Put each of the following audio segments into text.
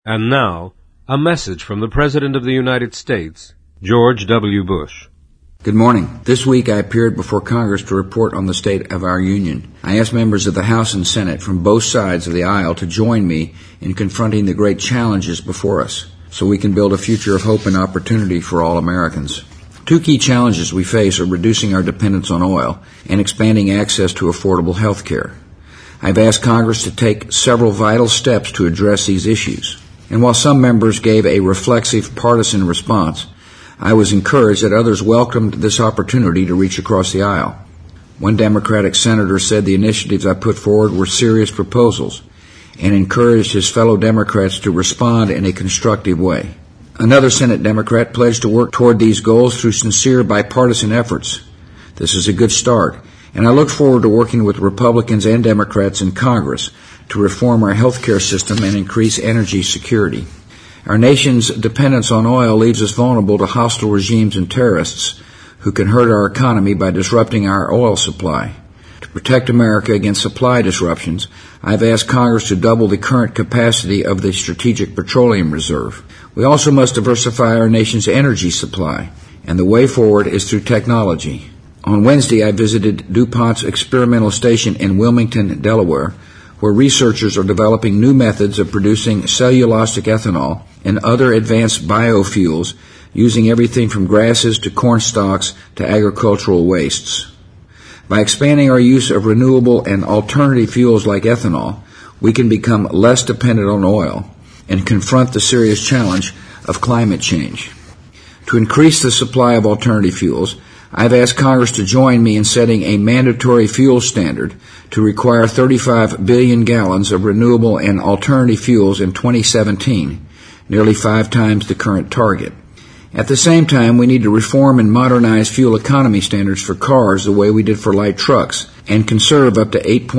And now, a message from the President of the United States, George W. Bush. Good morning. This week I appeared before Congress to report on the state of our Union. I asked members of the House and Senate from both sides of the aisle to join me in confronting the great challenges before us, so we can build a future of hope and opportunity for all Americans. Two key challenges we face are reducing our dependence on oil and expanding access to affordable health care. I've asked Congress to take several vital steps to address these issues. And while some members gave a reflexive partisan response, I was encouraged that others welcomed this opportunity to reach across the aisle. One Democratic senator said the initiatives I put forward were serious proposals and encouraged his fellow Democrats to respond in a constructive way. Another Senate Democrat pledged to work toward these goals through sincere bipartisan efforts. This is a good start, and I look forward to working with Republicans and Democrats in Congress to reform our health care system and increase energy security. Our nation's dependence on oil leaves us vulnerable to hostile regimes and terrorists who can hurt our economy by disrupting our oil supply. To protect America against supply disruptions, I've asked Congress to double the current capacity of the Strategic Petroleum Reserve. We also must diversify our nation's energy supply, and the way forward is through technology. On Wednesday, I visited DuPont's experimental station in Wilmington, Delaware, where researchers are developing new methods of producing cellulosic ethanol and other advanced biofuels using everything from grasses to corn stalks to agricultural wastes. By expanding our use of renewable and alternative fuels like ethanol, we can become less dependent on oil and confront the serious challenge of climate change. To increase the supply of alternative fuels, I've asked Congress to join me in setting a mandatory fuel standard to require 35 billion gallons of renewable and alternative fuels in 2017, nearly 5 times the current target. At the same time, we need to reform and modernize fuel economy standards for cars the way we did for light trucks and conserve up to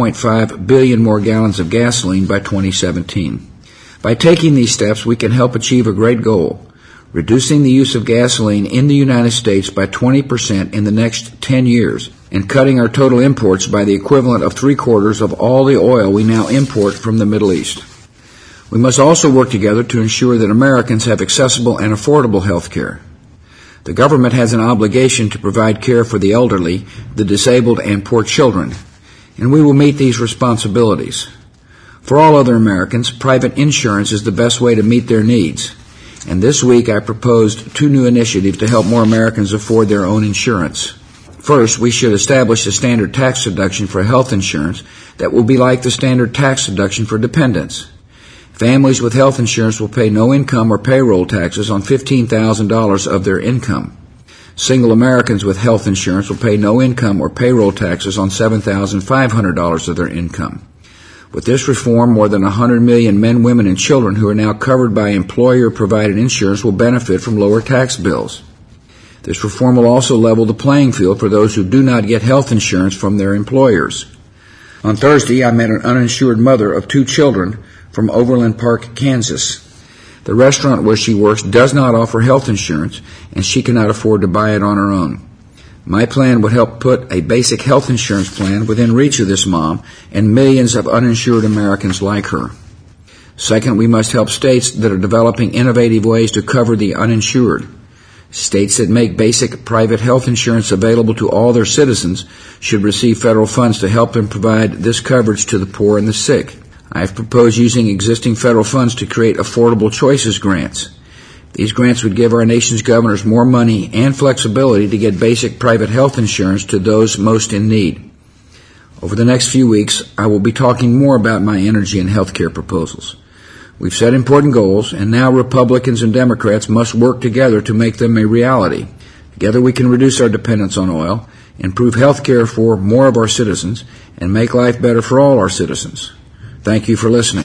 8.5 billion more gallons of gasoline by 2017. By taking these steps, we can help achieve a great goal: reducing the use of gasoline in the United States by 20% in the next 10 years, and cutting our total imports by the equivalent of 3/4 of all the oil we now import from the Middle East. We must also work together to ensure that Americans have accessible and affordable health care. The government has an obligation to provide care for the elderly, the disabled, and poor children, and we will meet these responsibilities. For all other Americans, private insurance is the best way to meet their needs. And this week I proposed 2 new initiatives to help more Americans afford their own insurance. First, we should establish a standard tax deduction for health insurance that will be like the standard tax deduction for dependents. Families with health insurance will pay no income or payroll taxes on $15,000 of their income. Single Americans with health insurance will pay no income or payroll taxes on $7,500 of their income. With this reform, more than 100 million men, women, and children who are now covered by employer-provided insurance will benefit from lower tax bills. This reform will also level the playing field for those who do not get health insurance from their employers. On Thursday, I met an uninsured mother of 2 children from Overland Park, Kansas. The restaurant where she works does not offer health insurance, and she cannot afford to buy it on her own. My plan would help put a basic health insurance plan within reach of this mom and millions of uninsured Americans like her. Second, we must help states that are developing innovative ways to cover the uninsured. States that make basic private health insurance available to all their citizens should receive federal funds to help them provide this coverage to the poor and the sick. I have proposed using existing federal funds to create Affordable Choices grants. These grants would give our nation's governors more money and flexibility to get basic private health insurance to those most in need. Over the next few weeks, I will be talking more about my energy and health care proposals. We've set important goals, and now Republicans and Democrats must work together to make them a reality. Together we can reduce our dependence on oil, improve health care for more of our citizens, and make life better for all our citizens. Thank you for listening.